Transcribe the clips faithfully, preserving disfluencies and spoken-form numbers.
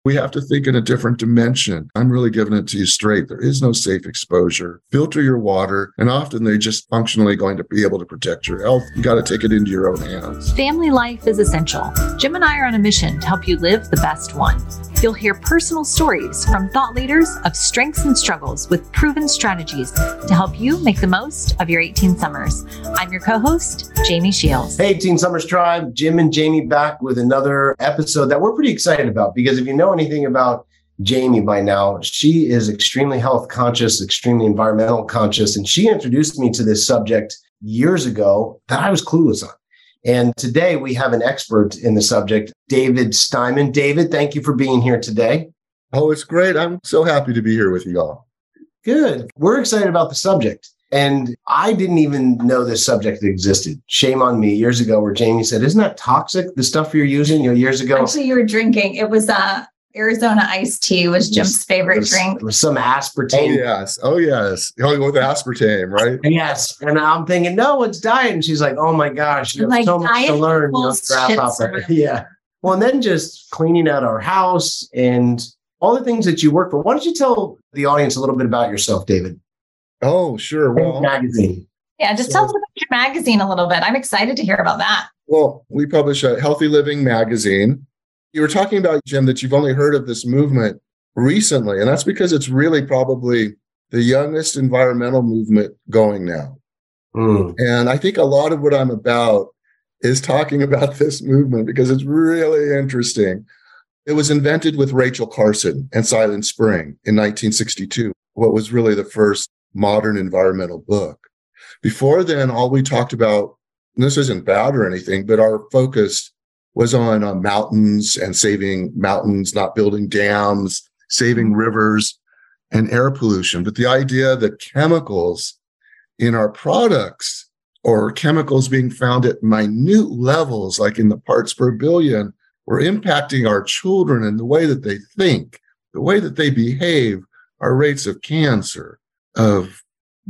We have to think in a different dimension. I'm really giving it to you straight. There is no safe exposure. Filter your water, and often they're just functionally going to be able to protect your health. You got to take it into your own hands. Family life is essential. Jim and I are on a mission to help you live the best one. You'll hear personal stories from thought leaders of strengths and struggles with proven strategies to help you make the most of your eighteen summers. I'm your co-host, Jamie Shields. Hey, eighteen Summers Tribe, Jim and Jamie back with another episode that we're pretty excited about, because if you know anything about Jamie by now, she is extremely health conscious, extremely environmental conscious, and she introduced me to this subject years ago that I was clueless on. And today we have an expert in the subject, David Steinman. David, thank you for being here today. Oh, it's great. I'm so happy to be here with you all. Good. We're excited about the subject. And I didn't even know this subject existed. Shame on me. Years ago, where Jamie said, isn't that toxic, the stuff you're using? You know, years ago. Actually, you were drinking. It was uh, Arizona iced tea was Jim's favorite it was, drink. It was some aspartame. Oh, yes. Oh, yes. You know, with aspartame, right? Yes. And I'm thinking, no, it's diet. And she's like, oh, my gosh, you have like, so much to learn. You know, grasshopper. Yeah. Well, and then just cleaning out our house and all the things that you work for. Why don't you tell the audience a little bit about yourself, David? Oh, sure. Well, magazine. Yeah, just tell us about your magazine a little bit. I'm excited to hear about that. Well, we publish a Healthy Living magazine. You were talking about, Jim, that you've only heard of this movement recently, and that's because it's really probably the youngest environmental movement going now. Mm. And I think a lot of what I'm about is talking about this movement because it's really interesting. It was invented with Rachel Carson and Silent Spring in nineteen sixty-two, what was really the first modern environmental book. Before then, all we talked about, and this isn't bad or anything, but our focus was on uh, mountains and saving mountains, not building dams, saving rivers and air pollution. But the idea that chemicals in our products or chemicals being found at minute levels, like in the parts per billion, were impacting our children and the way that they think, the way that they behave, our rates of cancer, of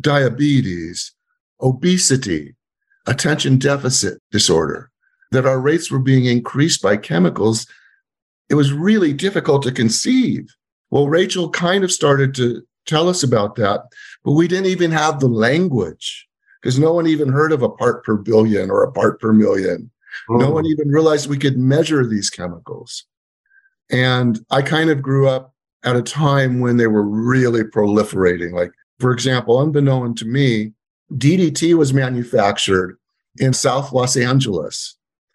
diabetes, obesity, attention deficit disorder, that our rates were being increased by chemicals. It was really difficult to conceive. Well, Rachel kind of started to tell us about that, but we didn't even have the language because no one even heard of a part per billion or a part per million. Oh. No one even realized we could measure these chemicals. And I kind of grew up at a time when they were really proliferating. Like, for example, unbeknown to me, D D T was manufactured in South Los Angeles.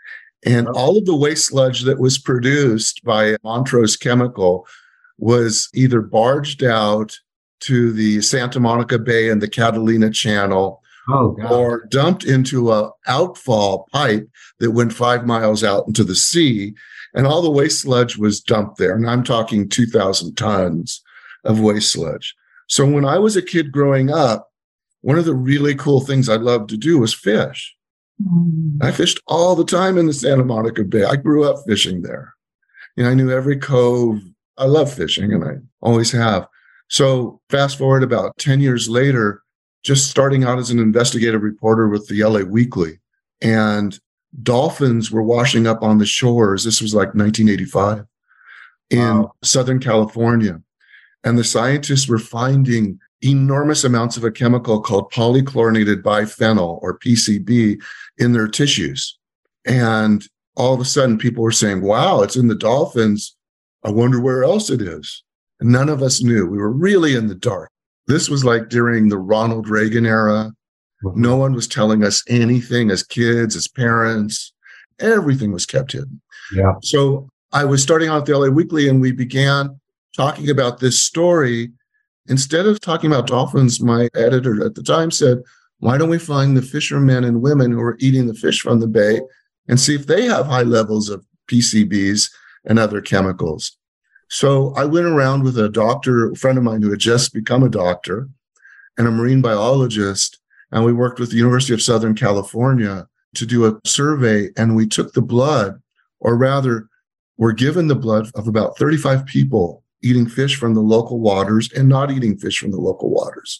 And all of the waste sludge that was produced by Montrose Chemical was either barged out to the Santa Monica Bay and the Catalina Channel, oh, God. or dumped into a outfall pipe that went five miles out into the sea. And all the waste sludge was dumped there. And I'm talking two thousand tons of waste sludge. So when I was a kid growing up, one of the really cool things I loved to do was fish. Mm. I fished all the time in the Santa Monica Bay. I grew up fishing there. You know, I knew every cove. I love fishing, and I always have. So fast forward about ten years later, just starting out as an investigative reporter with the L A Weekly, and dolphins were washing up on the shores. This was like nineteen eighty-five in wow. Southern California. And the scientists were finding enormous amounts of a chemical called polychlorinated biphenyl, or P C B, in their tissues. And all of a sudden, people were saying, wow, it's in the dolphins. I wonder where else it is. And none of us knew. We were really in the dark. This was like during the Ronald Reagan era. Mm-hmm. No one was telling us anything as kids, as parents. Everything was kept hidden. Yeah. So I was starting out at the L A Weekly, and we began talking about this story. Instead of talking about dolphins, my editor at the time said, why don't we find the fishermen and women who are eating the fish from the bay and see if they have high levels of P C Bs and other chemicals? So I went around with a doctor, a friend of mine who had just become a doctor, and a marine biologist, and we worked with the University of Southern California to do a survey, and we took the blood, or rather, were given the blood of about thirty-five people eating fish from the local waters and not eating fish from the local waters.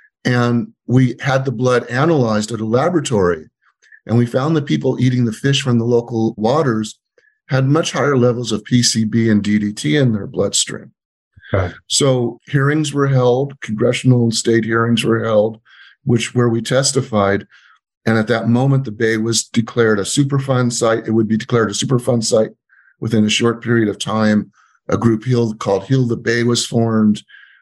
And we had the blood analyzed at a laboratory, and we found the people eating the fish from the local waters had much higher levels of P C B and D D T in their bloodstream. Okay. So hearings were held, congressional and state hearings were held, which where we testified. And at that moment, the Bay was declared a Superfund site. It would be declared a Superfund site within a short period of time. A group Heal, called Heal the Bay was formed.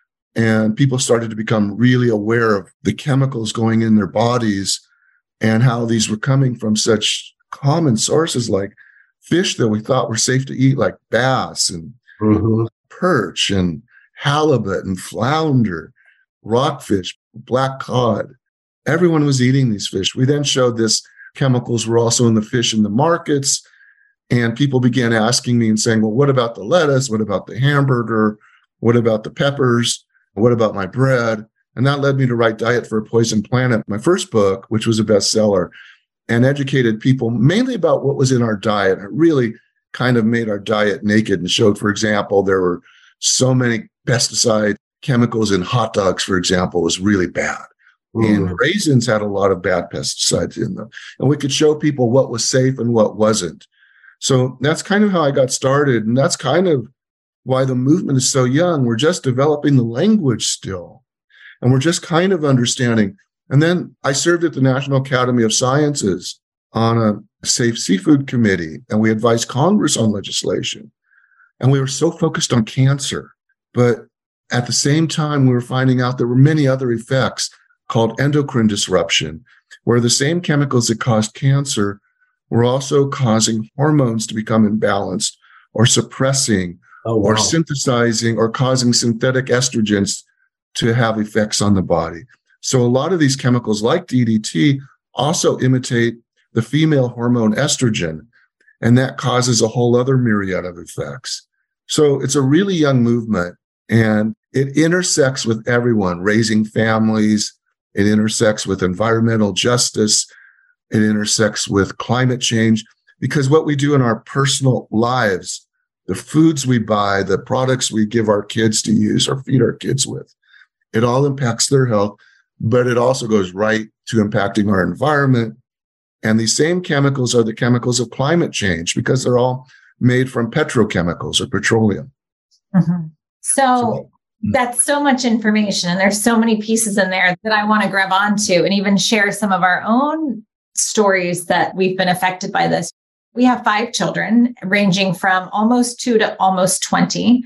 And people started to become really aware of the chemicals going in their bodies and how these were coming from such common sources like fish that we thought were safe to eat, like bass and mm-hmm. perch and halibut and flounder, rockfish, black cod. Everyone was eating these fish. We then showed this chemicals were also in the fish in the markets. And people began asking me and saying, well, what about the lettuce? What about the hamburger? What about the peppers? What about my bread? And that led me to write Diet for a Poison Planet, my first book, which was a bestseller, and educated people mainly about what was in our diet. It really kind of made our diet naked and showed, for example, there were so many pesticide chemicals in hot dogs, for example, was really bad. Mm. And raisins had a lot of bad pesticides in them. And we could show people what was safe and what wasn't. So that's kind of how I got started. And that's kind of why the movement is so young. We're just developing the language still. And we're just kind of understanding. And then I served at the National Academy of Sciences on a safe seafood committee, and we advised Congress on legislation. And we were so focused on cancer. But at the same time, we were finding out there were many other effects called endocrine disruption, where the same chemicals that caused cancer were also causing hormones to become imbalanced or suppressing oh, wow. or synthesizing or causing synthetic estrogens to have effects on the body. So a lot of these chemicals like D D T also imitate the female hormone estrogen, and that causes a whole other myriad of effects. So it's a really young movement, and it intersects with everyone, raising families. It intersects with environmental justice. It intersects with climate change, because what we do in our personal lives, the foods we buy, the products we give our kids to use or feed our kids with, it all impacts their health, but it also goes right to impacting our environment. And these same chemicals are the chemicals of climate change because they're all made from petrochemicals or petroleum. Mm-hmm. So, so that's so much information, and there's so many pieces in there that I want to grab onto and even share some of our own stories that we've been affected by this. We have five children ranging from almost two to almost twenty.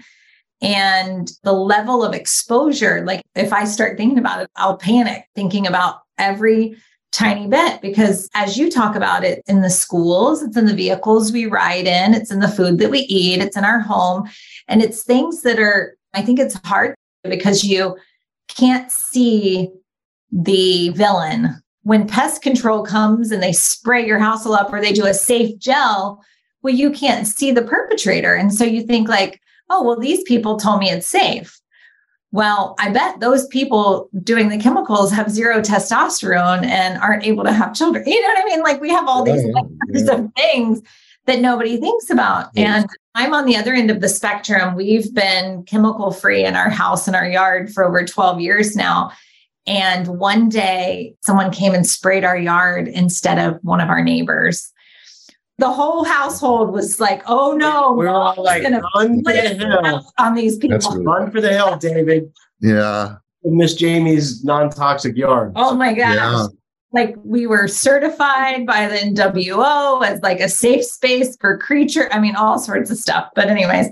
And the level of exposure, like if I start thinking about it, I'll panic thinking about every tiny bit, because as you talk about it in the schools, it's in the vehicles we ride in, it's in the food that we eat, it's in our home. And it's things that are, I think it's hard because you can't see the villain. When pest control comes and they spray your house all up or they do a safe gel, well, you can't see the perpetrator. And so you think like, oh, well, these people told me it's safe. Well, I bet those people doing the chemicals have zero testosterone and aren't able to have children. You know what I mean? Like we have all these yeah, yeah. of things that nobody thinks about. Yes. And I'm on the other end of the spectrum. We've been chemical free in our house and our yard for over twelve years now. And one day someone came and sprayed our yard instead of one of our neighbors. The whole household was like, oh no, we're all like, run for the hill on these people. Really run for the hill, David. Yeah. Miss Jamie's non-toxic yard. Oh my gosh. Yeah. Like we were certified by the N W O as like a safe space for creature. I mean, all sorts of stuff. But anyways,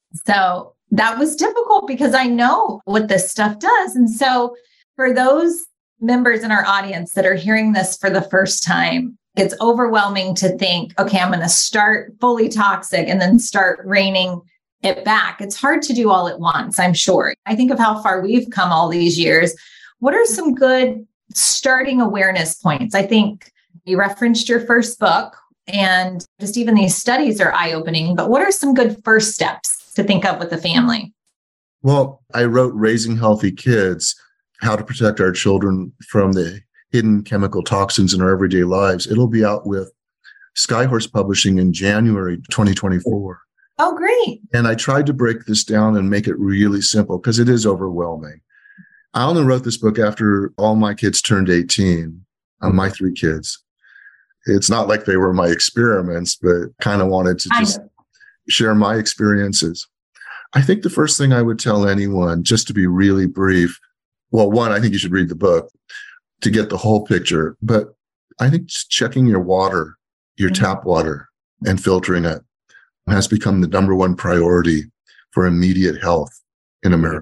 so that was difficult because I know what this stuff does. And so for those members in our audience that are hearing this for the first time, it's overwhelming to think, okay, I'm going to start fully toxic and then start reining it back. It's hard to do all at once, I'm sure. I think of how far we've come all these years. What are some good starting awareness points? I think you referenced your first book, and just even these studies are eye-opening, but what are some good first steps to think of with the family? Well, I wrote Raising Healthy Kids, How to Protect Our Children from the Hidden Chemical Toxins in Our Everyday Lives. It'll be out with Skyhorse Publishing in January twenty twenty-four. Oh, great. And I tried to break this down and make it really simple because it is overwhelming. I only wrote this book after all my kids turned eighteen, uh, my three kids. It's not like they were my experiments, but kind of wanted to just share my experiences. I think the first thing I would tell anyone, just to be really brief, well, one, I think you should read the book to get the whole picture. But I think just checking your water, your mm-hmm. tap water, and filtering it has become the number one priority for immediate health in America.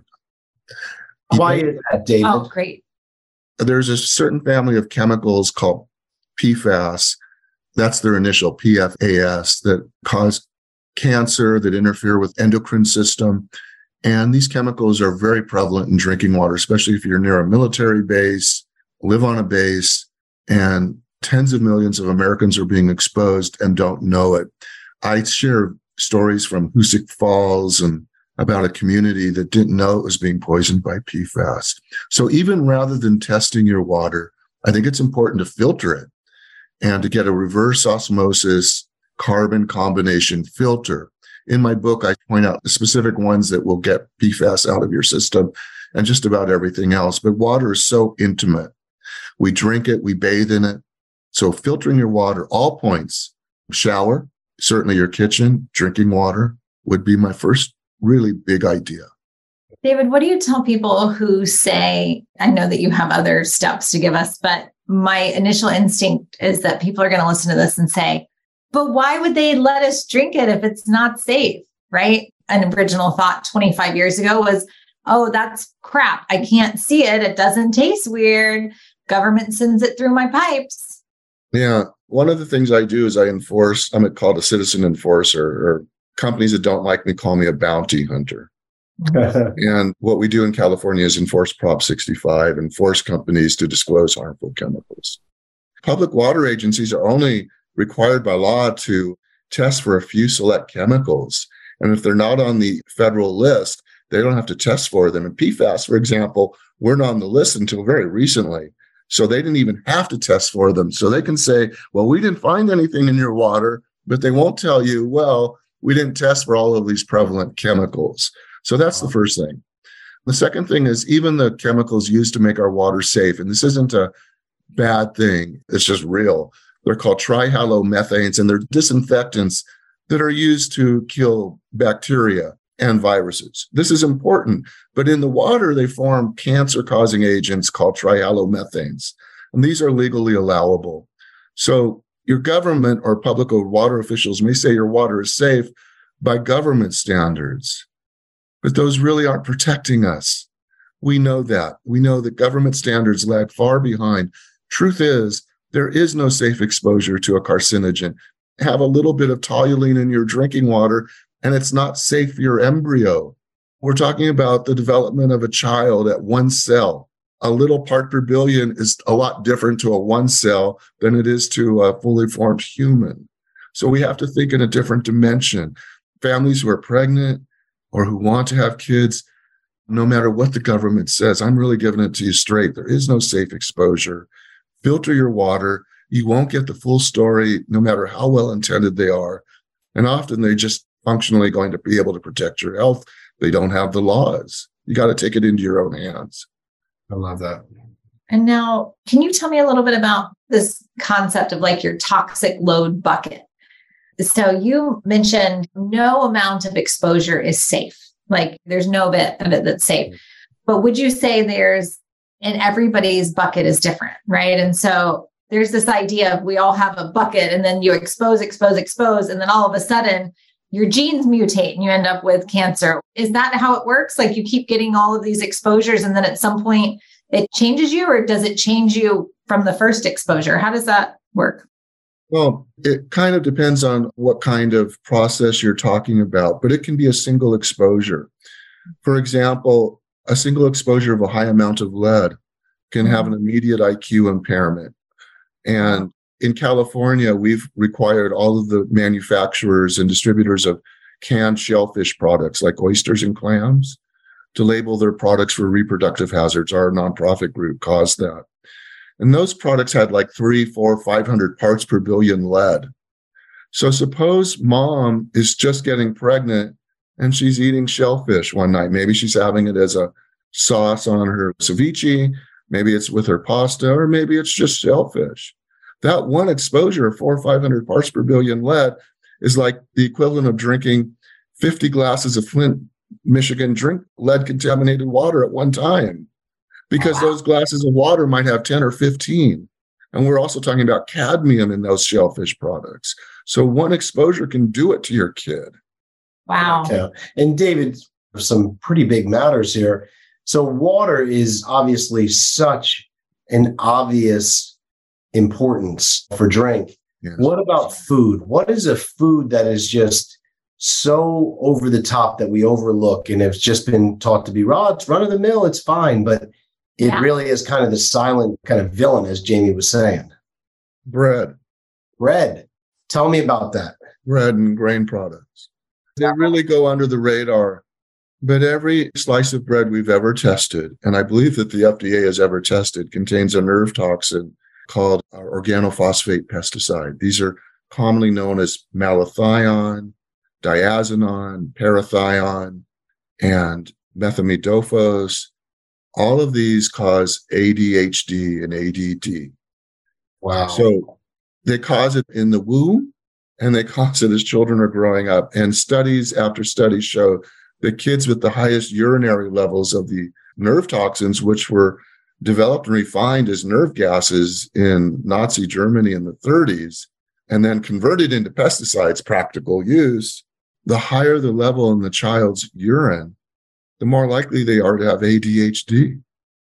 Why is that, David? Oh, great. There's a certain family of chemicals called P FAS. That's their initial P F A S that cause cancer, that interfere with endocrine system. And these chemicals are very prevalent in drinking water, especially if you're near a military base, live on a base, and tens of millions of Americans are being exposed and don't know it. I share stories from Hoosick Falls and about a community that didn't know it was being poisoned by P FAS. So even rather than testing your water, I think it's important to filter it and to get a reverse osmosis carbon combination filter. In my book, I point out the specific ones that will get P FAS out of your system and just about everything else. But water is so intimate. We drink it, we bathe in it. So filtering your water, all points, shower, certainly your kitchen, drinking water would be my first really big idea. David, what do you tell people who say, I know that you have other steps to give us, but my initial instinct is that people are going to listen to this and say, but why would they let us drink it if it's not safe, right? An original thought twenty-five years ago was, oh, that's crap. I can't see it. It doesn't taste weird. Government sends it through my pipes. Yeah. One of the things I do is I enforce, I'm called a citizen enforcer, or companies that don't like me call me a bounty hunter. And what we do in California is enforce Prop sixty-five and force companies to disclose harmful chemicals. Public water agencies are only required by law to test for a few select chemicals. And if they're not on the federal list, they don't have to test for them. And P FAS, for example, weren't on the list until very recently. So they didn't even have to test for them. So they can say, well, we didn't find anything in your water, but they won't tell you, well, we didn't test for all of these prevalent chemicals. So that's the first thing. The second thing is even the chemicals used to make our water safe, and this isn't a bad thing, it's just real. They're called trihalomethanes, and they're disinfectants that are used to kill bacteria and viruses. This is important, but in the water, they form cancer-causing agents called trihalomethanes, and these are legally allowable. So your government or public water officials may say your water is safe by government standards, but those really aren't protecting us. We know that. We know that government standards lag far behind. Truth is, there is no safe exposure to a carcinogen. Have a little bit of toluene in your drinking water, and it's not safe for your embryo. We're talking about the development of a child at one cell. A little part per billion is a lot different to a one cell than it is to a fully formed human. So we have to think in a different dimension. Families who are pregnant or who want to have kids, no matter what the government says, I'm really giving it to you straight. There is no safe exposure. Filter your water. You won't get the full story, no matter how well intended they are. And often they're just functionally going to be able to protect your health. They don't have the laws. You got to take it into your own hands. I love that. And now, can you tell me a little bit about this concept of like your toxic load bucket? So you mentioned no amount of exposure is safe. Like there's no bit of it that's safe. But would you say there's, and everybody's bucket is different, right? And so there's this idea of we all have a bucket and then you expose, expose, expose. And then all of a sudden your genes mutate and you end up with cancer. Is that how it works? Like you keep getting all of these exposures and then at some point it changes you, or does it change you from the first exposure? How does that work? Well, it kind of depends on what kind of process you're talking about, but it can be a single exposure. For example, a single exposure of a high amount of lead can have an immediate I Q impairment. And in California, we've required all of the manufacturers and distributors of canned shellfish products like oysters and clams to label their products for reproductive hazards. Our nonprofit group caused that. And those products had like three, four, five hundred parts per billion lead. So suppose mom is just getting pregnant and she's eating shellfish one night. Maybe she's having it as a sauce on her ceviche. Maybe it's with her pasta, or maybe it's just shellfish. That one exposure of four or five hundred parts per billion lead is like the equivalent of drinking fifty glasses of Flint, Michigan drink lead contaminated water at one time, because those glasses of water might have ten or fifteen. And we're also talking about cadmium in those shellfish products. So one exposure can do it to your kid. Wow. Yeah. And David, some pretty big matters here. So water is obviously such an obvious importance for drink. Yes. What about food? What is a food that is just so over the top that we overlook and it's just been taught to be raw? It's run of the mill, it's fine, but it Yeah. really is kind of the silent kind of villain, as Jamie was saying. Bread, Bread. Tell me about that. bread and grain products. They really go under the radar. But every slice of bread we've ever tested, and I believe that the F D A has ever tested, contains a nerve toxin called organophosphate pesticide. These are commonly known as malathion, diazinon, parathion, and methimidofos. All of these cause A D H D and A D D. Wow. So they cause it in the womb, and they cause it as children are growing up. And studies after studies show that kids with the highest urinary levels of the nerve toxins, which were developed and refined as nerve gases in Nazi Germany in the thirties, and then converted into pesticides, practical use, the higher the level in the child's urine, the more likely they are to have A D H D.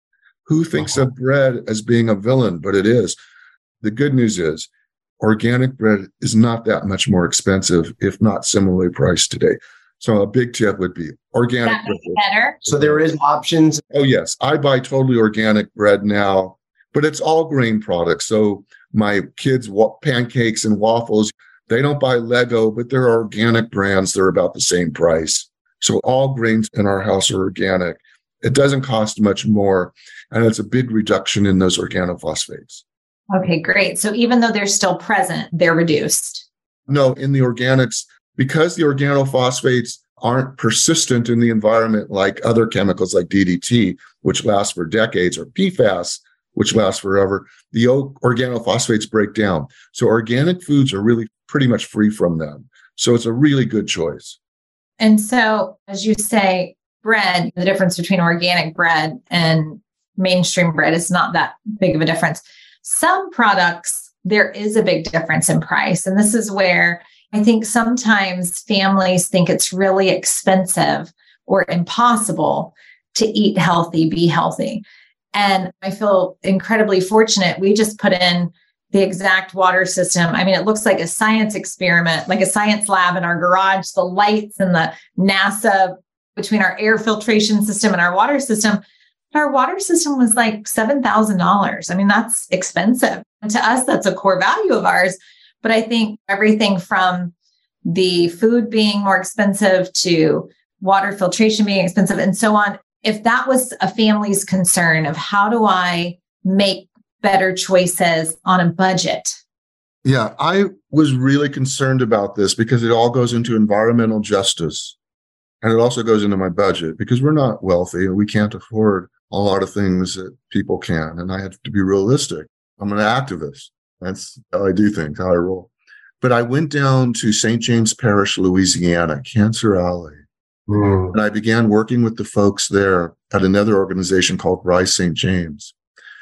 Who thinks Uh-huh. of bread as being a villain? But it is. The good news is organic bread is not that much more expensive, if not similarly priced today. So a big tip would be organic That bread. makes it better. So there is options. Oh, yes. I buy totally organic bread now, but it's all grain products. So my kids' wa- pancakes and waffles, they don't buy Lego, but they're organic brands. They're about the same price. So all grains in our house are organic. It doesn't cost much more, and it's a big reduction in those organophosphates. Okay, great. So even though they're still present, they're reduced. No, in the organics, because the organophosphates aren't persistent in the environment like other chemicals like D D T, which lasts for decades, or P FAS, which lasts forever, the o- organophosphates break down. So organic foods are really pretty much free from them. So it's a really good choice. And so, as you say, bread, the difference between organic bread and mainstream bread is not that big of a difference. Some products, there is a big difference in price. And this is where I think sometimes families think it's really expensive or impossible to eat healthy, be healthy. And I feel incredibly fortunate. We just put in the exact water system. I mean, it looks like a science experiment, like a science lab in our garage, the lights and the NASA between our air filtration system and our water system. Our water system was like seven thousand dollars. I mean, that's expensive. And to us, that's a core value of ours. But I think everything from the food being more expensive to water filtration being expensive and so on, if that was a family's concern of how do I make better choices on a budget? Yeah, I was really concerned about this because it all goes into environmental justice. And it also goes into my budget because we're not wealthy and we can't afford a lot of things that people can. And I have to be realistic. I'm an activist. That's how I do things, how I roll. But I went down to Saint James Parish, Louisiana, Cancer Alley. Mm. And I began working with the folks there at another organization called Rise Saint James.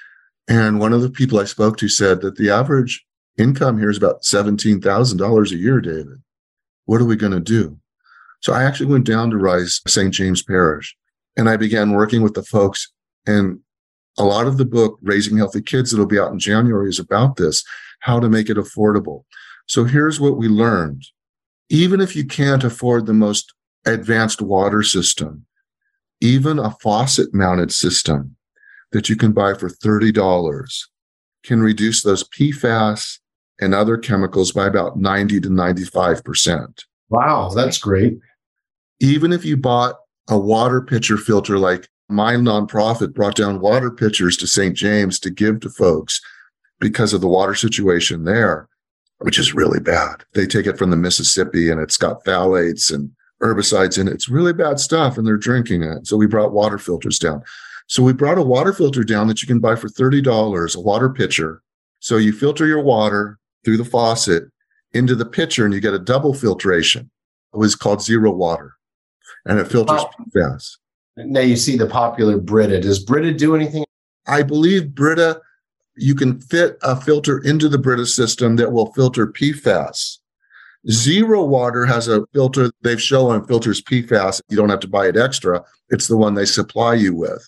And one of the people I spoke to said that the average income here is about seventeen thousand dollars a year, David. What are we going to do? So I actually went down to Rise Saint James Parish and I began working with the folks. And a lot of the book, Raising Healthy Kids, that'll be out in January, is about this, how to make it affordable. So here's what we learned. Even if you can't afford the most advanced water system, even a faucet mounted system that you can buy for thirty dollars can reduce those P FAS and other chemicals by about ninety to ninety-five percent. Wow, that's great. Even if you bought a water pitcher filter, like my nonprofit brought down water pitchers to Saint James to give to folks because of the water situation there, which is really bad. They take it from the Mississippi and it's got phthalates and herbicides in it. It's really bad stuff and they're drinking it. So we brought water filters down. So we brought a water filter down that you can buy for thirty dollars, a water pitcher. So you filter your water through the faucet into the pitcher and you get a double filtration. was called Zero Water, and it filters Oh. P FAS. Now you see the popular Brita. Does Brita do anything? I believe Brita, you can fit a filter into the Brita system that will filter P FAS. Zero Water has a filter they've shown filters P FAS. You don't have to buy it extra. It's the one they supply you with.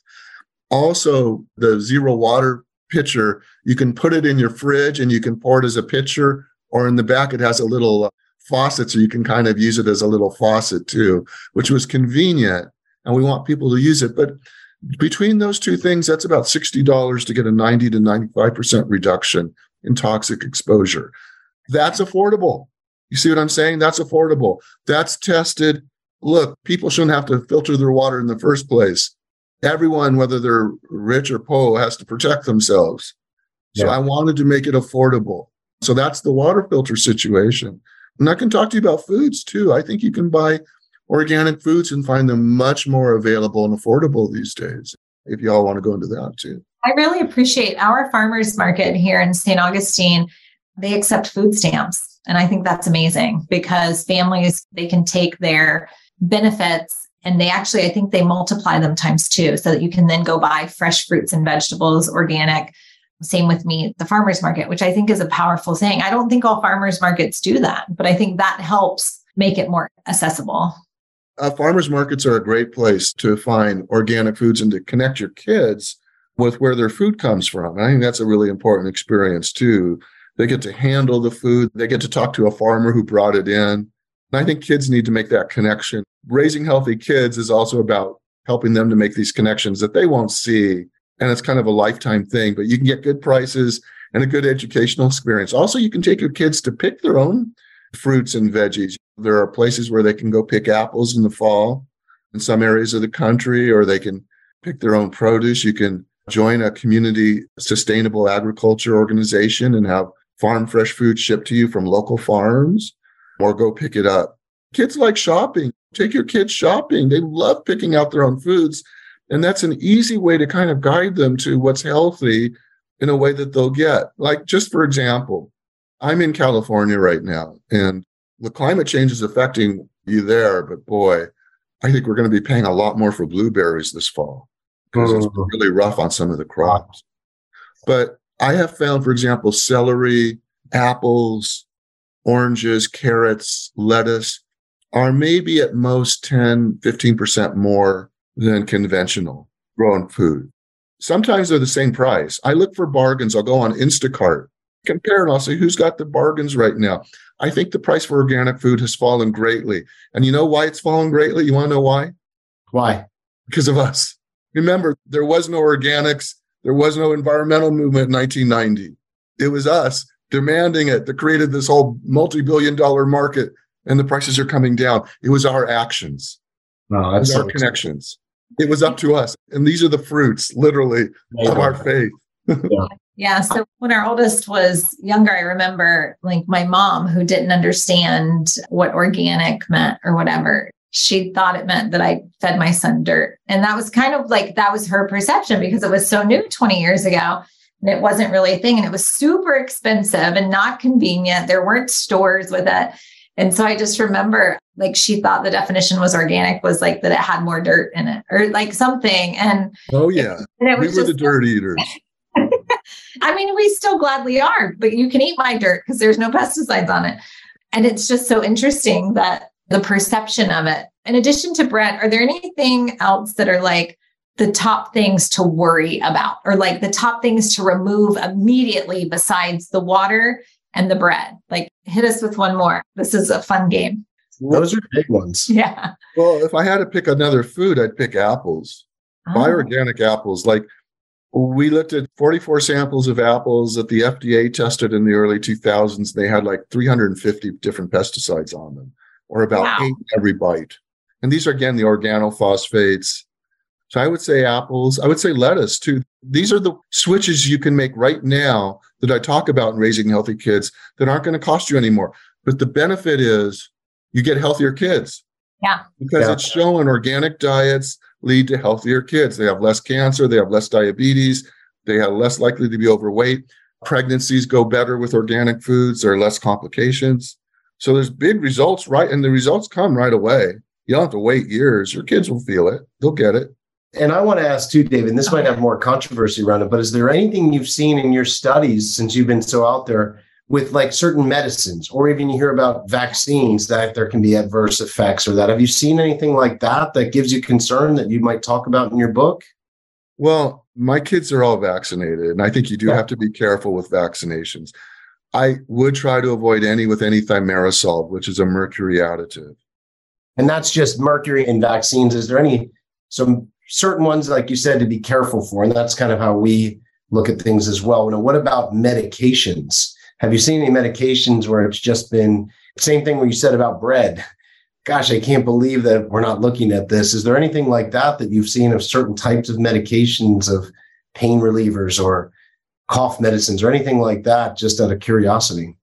Also, the Zero Water pitcher, you can put it in your fridge and you can pour it as a pitcher, or in the back, it has a little faucet, so you can kind of use it as a little faucet too, which was convenient. And we want people to use it. But between those two things, that's about sixty dollars to get a ninety to ninety-five percent reduction in toxic exposure. That's affordable. You see what I'm saying? That's affordable. That's tested. Look, people shouldn't have to filter their water in the first place. Everyone, whether they're rich or poor, has to protect themselves. So Yeah. I wanted to make it affordable. So that's the water filter situation. And I can talk to you about foods too. I think you can buy organic foods and find them much more available and affordable these days, if you all want to go into that too. I really appreciate our farmers market here in Saint Augustine. They accept food stamps. And I think that's amazing because families, they can take their benefits and they actually, I think they multiply them times two so that you can then go buy fresh fruits and vegetables, organic. Same with meat, the farmers market, which I think is a powerful thing. I don't think all farmers markets do that, but I think that helps make it more accessible. Uh, farmers markets are a great place to find organic foods and to connect your kids with where their food comes from. And I think that's a really important experience too. They get to handle the food. They get to talk to a farmer who brought it in. And I think kids need to make that connection. Raising healthy kids is also about helping them to make these connections that they won't see. And it's kind of a lifetime thing, but you can get good prices and a good educational experience. Also, you can take your kids to pick their own fruits and veggies. There are places where they can go pick apples in the fall in some areas of the country, or they can pick their own produce. You can join a community sustainable agriculture organization and have farm fresh food shipped to you from local farms, or go pick it up. Kids like shopping. Take your kids shopping. They love picking out their own foods. And that's an easy way to kind of guide them to what's healthy in a way that they'll get. Like, just for example, I'm in California right now, and the climate change is affecting you there. But boy, I think we're going to be paying a lot more for blueberries this fall because it's really rough on some of the crops. But I have found, for example, celery, apples, oranges, carrots, lettuce are maybe at most ten, fifteen percent more than conventional grown food. Sometimes they're the same price. I look for bargains. I'll go on Instacart, compare, and I'll say, who's got the bargains right now? I think the price for organic food has fallen greatly. And you know why it's fallen greatly? You want to know why? Why? Because of us. Remember, there was no organics. There was no environmental movement in nineteen ninety. It was us demanding it that created this whole multi-billion dollar market, and the prices are coming down. It was our actions. No, It that's was our so connections. It was up to us. And these are the fruits, literally, of our faith. Yeah. So when our oldest was younger, I remember like my mom, who didn't understand what organic meant or whatever. She thought it meant that I fed my son dirt. And that was kind of like, that was her perception because it was so new twenty years ago. And it wasn't really a thing. And it was super expensive and not convenient. There weren't stores with it. And so I just remember like she thought the definition was organic was like that it had more dirt in it or like something. And Oh, yeah. and it We was were just, the dirt eaters. I mean, we still gladly are, but you can eat my dirt because there's no pesticides on it. And it's just so interesting that the perception of it. In addition to Brett, are there anything else that are like the top things to worry about or like the top things to remove immediately besides the water and the bread? Like hit us with one more. This is a fun game. Those are big ones. Yeah. Well, if I had to pick another food, I'd pick apples. Buy Oh, organic apples. Like, we looked at forty-four samples of apples that the F D A tested in the early two thousands. They had like three hundred fifty different pesticides on them, or about Wow. eight every bite. And these are, again, the organophosphates. So I would say apples. I would say lettuce, too. These are the switches you can make right now that I talk about in raising healthy kids that aren't going to cost you anymore. But the benefit is you get healthier kids. Yeah. Because Yeah. it's shown organic diets lead to healthier kids. They have less cancer. They have less diabetes. They are less likely to be overweight. Pregnancies go better with organic foods. There are less complications. So there's big results, right? And the results come right away. You don't have to wait years. Your kids will feel it. They'll get it. And I want to ask too, David, this might have more controversy around it, but is there anything you've seen in your studies since you've been so out there with like certain medicines, or even you hear about vaccines that there can be adverse effects or that? Have you seen anything like that that gives you concern that you might talk about in your book? Well, my kids are all vaccinated, and I think you do Yeah. have to be careful with vaccinations. I would try to avoid any with any thimerosal, which is a mercury additive. And that's just mercury in vaccines. Is there any some certain ones, like you said, to be careful for? And that's kind of how we look at things as well. Now, what about medications? Have you seen any medications where it's just been same thing when you said about bread? Gosh, I can't believe that we're not looking at this. Is there anything like that that you've seen of certain types of medications, of pain relievers or cough medicines or anything like that, just out of curiosity?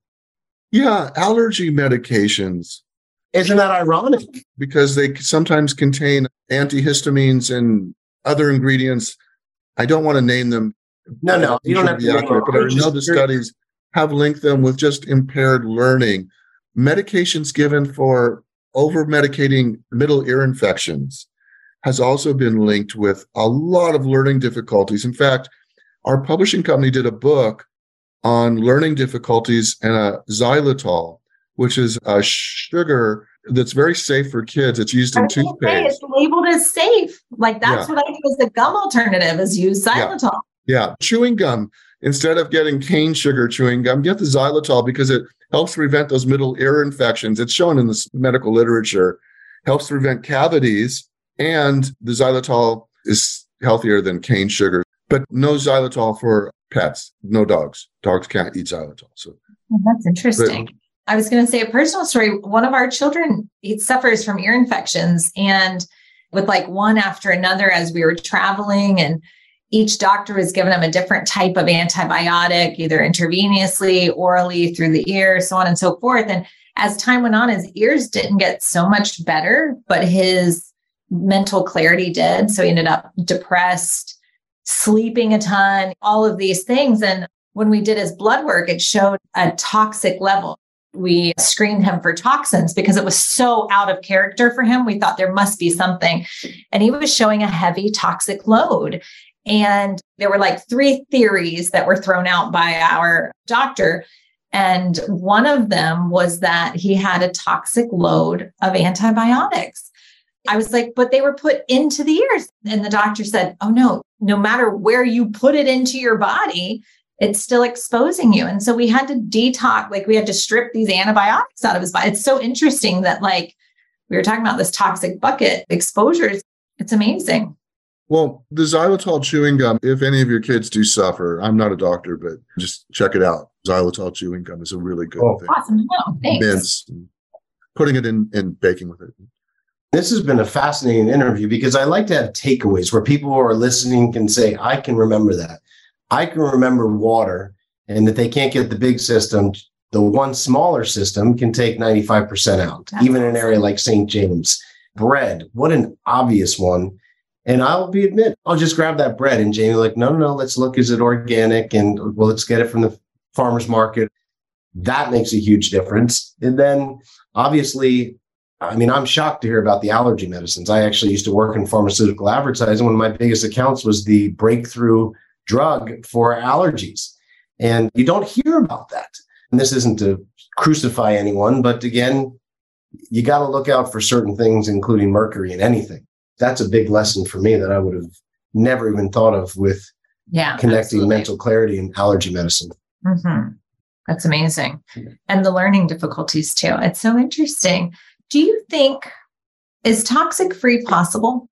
Yeah, allergy medications. Isn't that ironic? Because they sometimes contain antihistamines and other ingredients. I don't want to name them. No, no, you don't have to be accurate, but I know the studies have linked them with just impaired learning. Medications given for over-medicating middle ear infections has also been linked with a lot of learning difficulties. In fact, our publishing company did a book on learning difficulties and a xylitol, which is a sugar that's very safe for kids. It's used in toothpaste. It's labeled as safe. Like that's Yeah. what I think is the gum alternative, is use xylitol. Yeah, chewing gum. Instead of getting cane sugar chewing gum, get the xylitol because it helps prevent those middle ear infections. It's shown in the medical literature, helps prevent cavities, and the xylitol is healthier than cane sugar. But no xylitol for pets, no dogs. Dogs can't eat xylitol. So Well, that's interesting. But- I was going to say a personal story. One of our children, he suffers from ear infections, and with like one after another as we were traveling, and each doctor was giving him a different type of antibiotic, either intravenously, orally, through the ear, so on and so forth. And as time went on, his ears didn't get so much better, but his mental clarity did. So he ended up depressed, sleeping a ton, all of these things. And when we did his blood work, it showed a toxic level. We screened him for toxins because it was so out of character for him. We thought there must be something. And he was showing a heavy toxic load. And there were like three theories that were thrown out by our doctor. And one of them was that he had a toxic load of antibiotics. I was like, but they were put into the ears. And the doctor said, oh no, no matter where you put it into your body, it's still exposing you. And so we had to detox, like we had to strip these antibiotics out of his body. It's so interesting that like we were talking about this toxic bucket exposures. It's amazing. Well, the xylitol chewing gum, if any of your kids do suffer, I'm not a doctor, but just check it out. Xylitol chewing gum is a really good Oh, thing. Awesome to know. Thanks. Mince, putting it in and baking with it. This has been a fascinating interview because I like to have takeaways where people who are listening can say, I can remember that. I can remember water, and that they can't get the big system. The one smaller system can take ninety-five percent out, That's even in an awesome. area like Saint James. Bread, what an obvious one. And I'll be admit, I'll just grab that bread. And Jamie, like, no, no, no, let's look, is it organic? And well, let's get it from the farmer's market. That makes a huge difference. And then obviously, I mean, I'm shocked to hear about the allergy medicines. I actually used to work in pharmaceutical advertising. One of my biggest accounts was the breakthrough drug for allergies. And you don't hear about that. And this isn't to crucify anyone, but again, you got to look out for certain things, including mercury in anything. That's a big lesson for me that I would have never even thought of with Yeah. connecting absolutely. mental clarity and allergy medicine. Mm-hmm. That's amazing. And the learning difficulties too. It's so interesting. Do you think, is toxic free possible?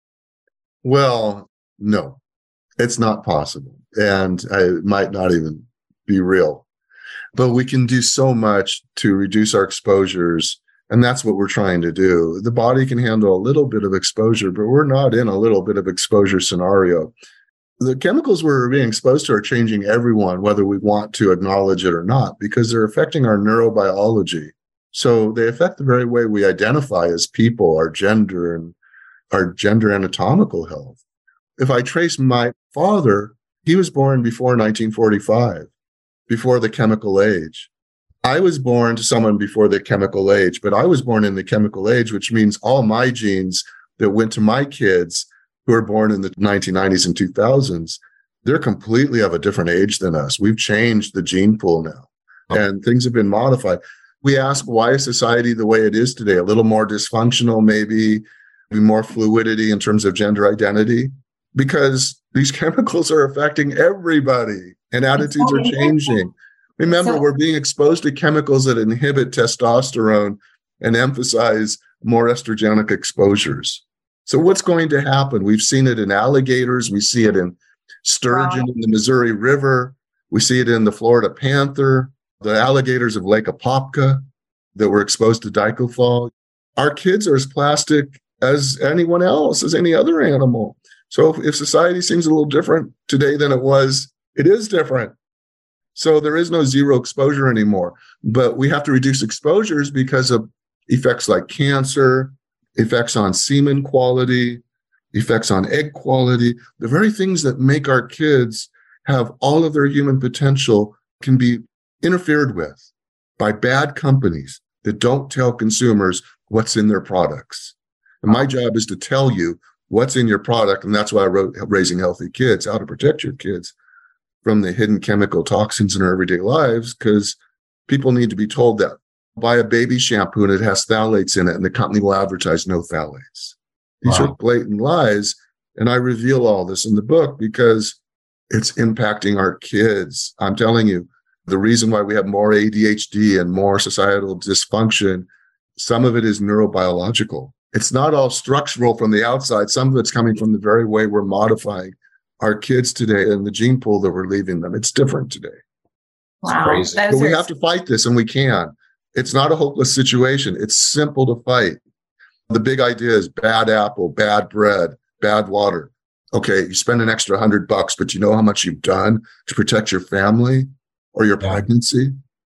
Well, no, it's not possible. And it might not even be real. But we can do so much to reduce our exposures. And that's what we're trying to do. The body can handle a little bit of exposure, but we're not in a little bit of exposure scenario. The chemicals we're being exposed to are changing everyone, whether we want to acknowledge it or not, because they're affecting our neurobiology. So they affect the very way we identify as people, our gender and our gender anatomical health. If I trace my father, he was born before nineteen forty-five, before the chemical age. I was born to someone before the chemical age, but I was born in the chemical age, which means all my genes that went to my kids who were born in the nineteen nineties and two thousands, they're completely of a different age than us. We've changed the gene pool now, and things have been modified. We ask, why is society the way it is today? A little more dysfunctional, maybe more fluidity in terms of gender identity, because these chemicals are affecting everybody and attitudes are changing. Remember, so, we're being exposed to chemicals that inhibit testosterone and emphasize more estrogenic exposures. So what's going to happen? We've seen it in alligators. We see it in sturgeon wow. in the Missouri River. We see it in the Florida panther, the alligators of Lake Apopka that were exposed to diclofol. Our kids are as plastic as anyone else, as any other animal. So if, if society seems a little different today than it was, it is different. So there is no zero exposure anymore, but we have to reduce exposures because of effects like cancer, effects on semen quality, effects on egg quality. The very things that make our kids have all of their human potential can be interfered with by bad companies that don't tell consumers what's in their products. And my job is to tell you what's in your product. And that's why I wrote Raising Healthy Kids, how to protect your kids from the hidden chemical toxins in our everyday lives, because people need to be told that. Buy a baby shampoo and it has phthalates in it, and the company will advertise no phthalates. These wow. are blatant lies. And I reveal all this in the book because it's impacting our kids. I'm telling you, the reason why we have more A D H D and more societal dysfunction, some of it is neurobiological. It's not all structural from the outside. Some of it's coming from the very way we're modifying our kids today and the gene pool that we're leaving them. It's different today. Wow. Crazy. But we have to fight this, and we can. It's not a hopeless situation. It's simple to fight. The big idea is bad apple, bad bread, bad water. Okay, you spend an extra hundred bucks, but you know how much you've done to protect your family or your yeah. pregnancy?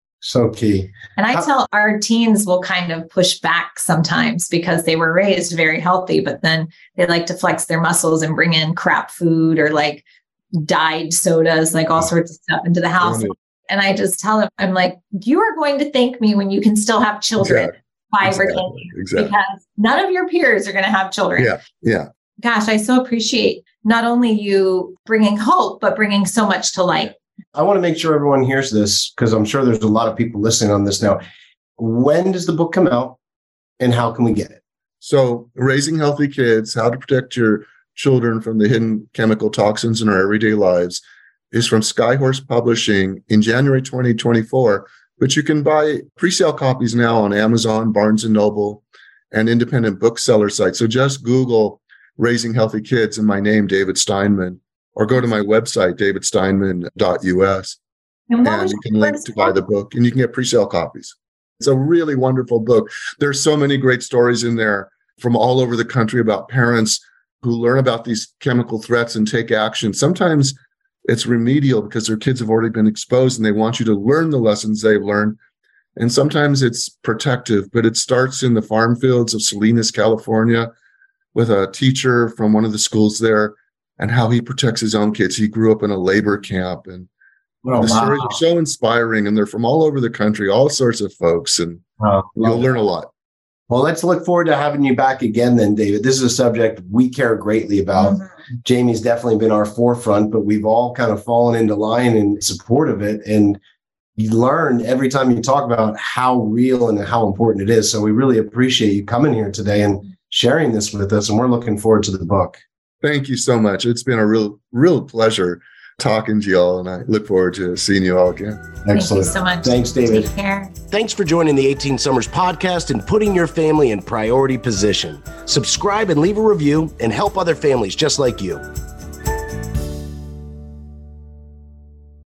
So key. And I how- tell our teens will kind of push back sometimes because they were raised very healthy, but then they like to flex their muscles and bring in crap food or like dyed sodas, like all sorts of stuff into the house. Yeah. And I just tell them, I'm like, you are going to thank me when you can still have children exactly. five exactly. or ten years exactly. because none of your peers are going to have children. Yeah, yeah. Gosh, I so appreciate not only you bringing hope, but bringing so much to light. I want to make sure everyone hears this because I'm sure there's a lot of people listening on this now. When does the book come out and how can we get it? So, Raising Healthy Kids, How to Protect Your Children from the Hidden Chemical Toxins in Our Everyday Lives is from Skyhorse Publishing in January twenty twenty-four. But you can buy pre-sale copies now on Amazon, Barnes and Noble, and independent bookseller sites. So just Google Raising Healthy Kids and my name, David Steinman, or go to my website, david steinman dot u s, and, and you can link to buy the book, and you can get pre-sale copies. It's a really wonderful book. There's so many great stories in there from all over the country about parents who learn about these chemical threats and take action. Sometimes it's remedial because their kids have already been exposed and they want you to learn the lessons they've learned. And sometimes it's protective, but it starts in the farm fields of Salinas, California, with a teacher from one of the schools there and how he protects his own kids. He grew up in a labor camp, and oh, the wow. stories are so inspiring, and they're from all over the country, all sorts of folks, and oh, you'll learn a lot. Well, let's look forward to having you back again then, David. This is a subject we care greatly about. Mm-hmm. Jamie's definitely been our forefront, but we've all kind of fallen into line in support of it. And you learn every time you talk about how real and how important it is. So we really appreciate you coming here today and sharing this with us. And we're looking forward to the book. Thank you so much. It's been a real, real pleasure talking to you all, and I look forward to seeing you all again. Excellent. Thank you so much. Thanks, David. Take care. Thanks for joining the eighteen Summers podcast and putting your family in priority position. Subscribe and leave a review and help other families just like you.